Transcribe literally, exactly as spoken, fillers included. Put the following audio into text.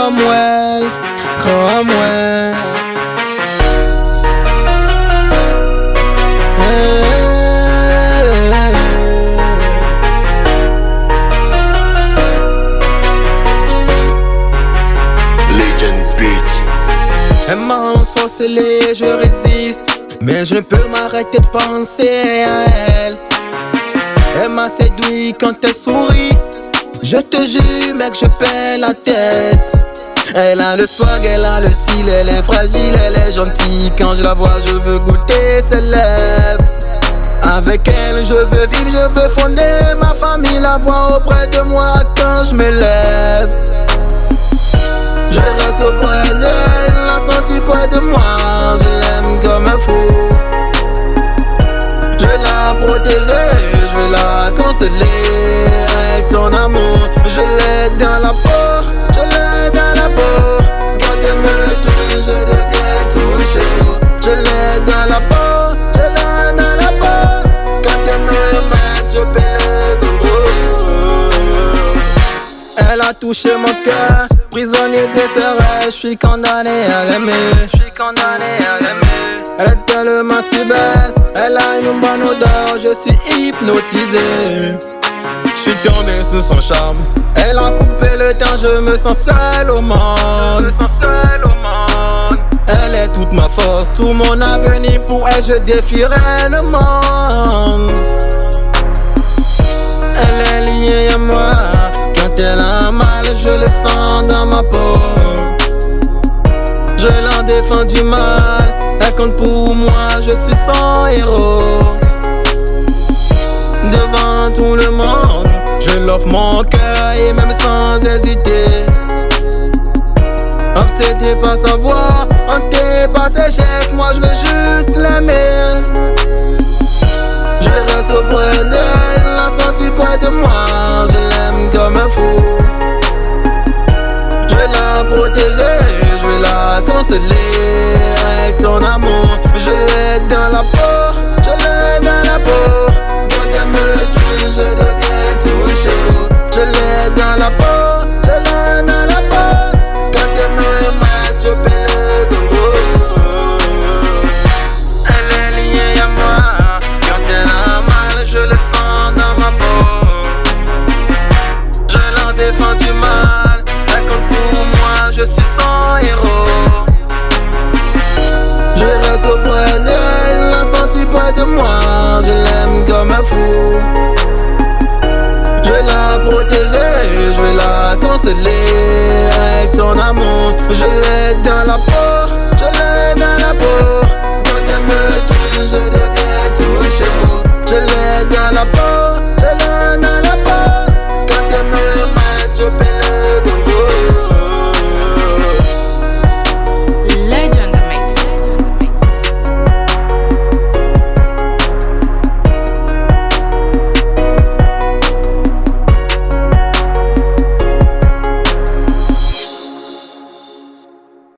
Cromwell, Cromwell. Elle m'a ensorcelé, je résiste, mais je ne peux m'arrêter de penser à elle. Elle m'a séduit quand elle sourit, je te jure mec je perds la tête. Elle a le swag, elle a le style, elle est fragile, elle est gentille. Quand je la vois je veux goûter ses lèvres. Avec elle je veux vivre, je veux fonder ma famille, la voir auprès de moi quand je me lève. Je reste auprès d'elle, la sentir près de moi, je l'aime comme un fou. Je vais la protéger, je vais la consoler avec ton amour. Je l'ai dans la peau, je l'ai dans la peau. Quand elle me touche, je deviens tout chaud. Je l'ai dans la peau, je l'ai dans la peau. Quand elle me met, je paie le contrôle. Elle a touché mon cœur, prisonnier de ses rêves, je suis condamné à l'aimer. Je suis condamné à l'aimer. Elle est tellement si belle, elle a une bonne odeur, je suis hypnotisé. Je suis tombé sous son charme, elle a coupé le temps, je me sens seul au monde. Je me sens seul au monde. Elle est toute ma force, tout mon avenir, pour elle je défierai le monde. Elle est liée à moi, quand elle a mal, je le sens dans ma peau. Je la défends du mal, elle compte pour moi, je suis son héros. Devant tout le monde, je l'offre mon cœur et même sans hésiter. Obsédé par sa voix, hanté par ses gestes, moi je veux juste l'aimer. Je reste auprès d'elle, la sentir près de moi, je l'aime comme un fou. Je vais la protéger, je vais la consoler avec ton amour. Je l'ai dans la peau, je l'ai dans la peau. Quand elle me touche, je deviens tout chaud. Je l'ai dans la peau, je l'ai dans la peau. Quand elle me met, je paie le contrôle. Elle est liée à moi, quand elle a mal, je le sens dans ma peau. Je la défends du mal, elle compte pour moi, je suis son héros. Je reste auprès d'elle, la sentir près de moi, je l'aime comme un fou. Je vais la protéger, je vais la consoler avec ton amour. Je